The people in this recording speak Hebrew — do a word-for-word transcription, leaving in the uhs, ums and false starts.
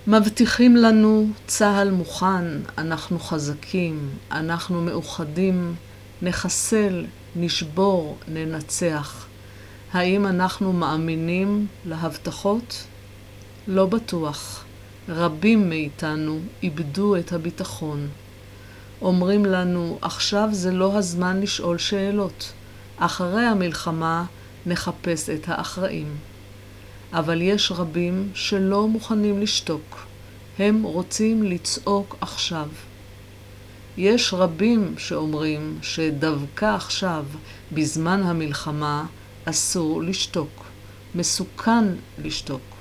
מבטיחים לנו צהל מוכן, אנחנו חזקים, אנחנו מאוחדים, נחסל, נשבור, ננצח. האם אנחנו מאמינים להבטחות? לא בטוח. רבים מאיתנו איבדו את הביטחון. אומרים לנו, עכשיו זה לא הזמן לשאול שאלות. אחרי המלחמה נחפש את האחראים. אבל יש רבים שלא מוכנים לשתוק. הם רוצים לצעוק עכשיו. יש רבים שאומרים שדווקא עכשיו, בזמן המלחמה, אסור לשתוק. מסוכן לשתוק.